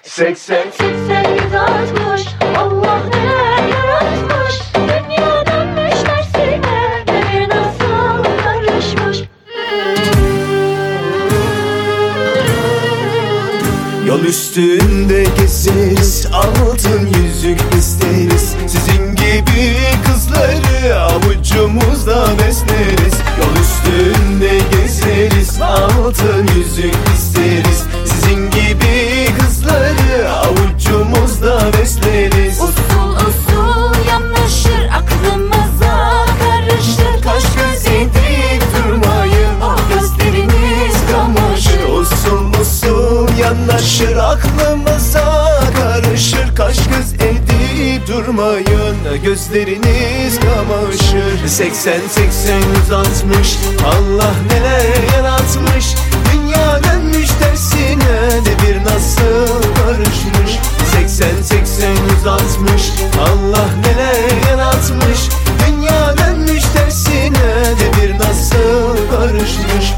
80 yüz artmış, Allah neler yaratmış. Dünya dönmüş tersine, devir nasıl karışmış. Yol üstünde gezeriz, altın yüzük isteriz. Sizin gibi kızları avucumuzda besleriz. Yol üstünde gezeriz, altın yüzük isteriz. Sizin gibi kızları avucumuzda besleriz. Usul usul yanaşır, aklımıza karışır. Kaş göz edip durmayın, Gözleriniz kamaşır. usul usul yanaşır, aklımıza karışır. Kaş göz edip durmayın, gözleriniz kamaşır. 80 160, Allah neler yaratmış. Dünya dönmüş tersine, devir nasıl karışmış. 80 160, Allah neler yaratmış. Dünya dönmüş tersine, devir nasıl karışmış.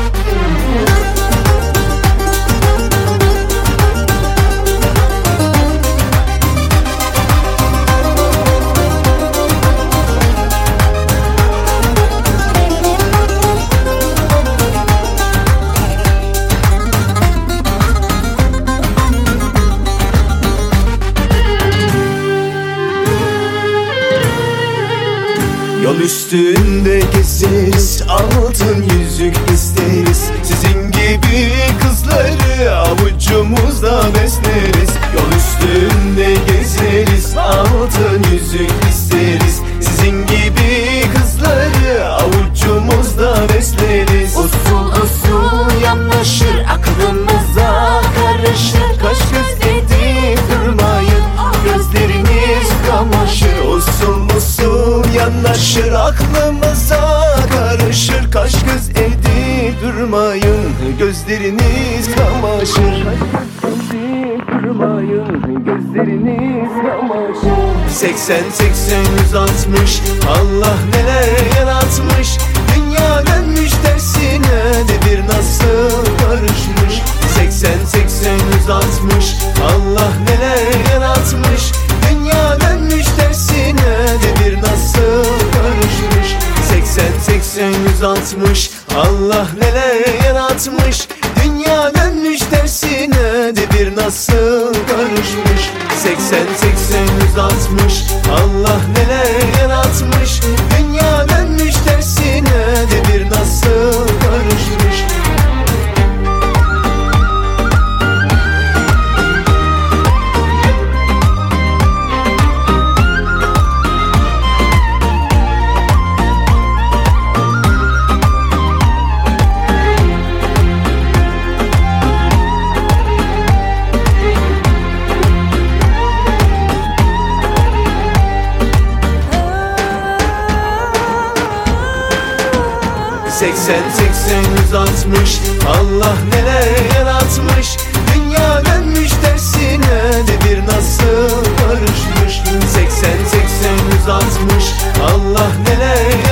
Yol üstünde gezeriz, altın yüzük isteriz. Sizin gibi kızları avucumuzda besleriz. Yol üstünde gezeriz, altın yüzük isteriz. Sizin gibi kızları avucumuzda besleriz. Usul usul yanaşır, aklımıza karışır. Kaş göz edip durmayın, gözleriniz kamaşır. Usul usul yanaşır, aklımıza karışır. Kaş göz edip durmayın, gözleriniz kamaşır. Durmayın, gözleriniz kamaşır. 80 160, Allah neler yaratmış. Dünya dönmüş tersine, devir nasıl karışmış. 80 160, Allah neler yaratmış. Dünya dönmüş tersine, devir nasıl karışmış. 80 160, Allah neler yaratmış. Dünya dönmüş tersine, devir nasıl karışmış. 80 160, Allah neler yaratmış. Dünya dönmüş tersine, devir nasıl karışmış. Seksen 160, Allah neler yaratmış. Dünya dönmüş tersine, devir nasıl karışmış. 80 160, Allah neler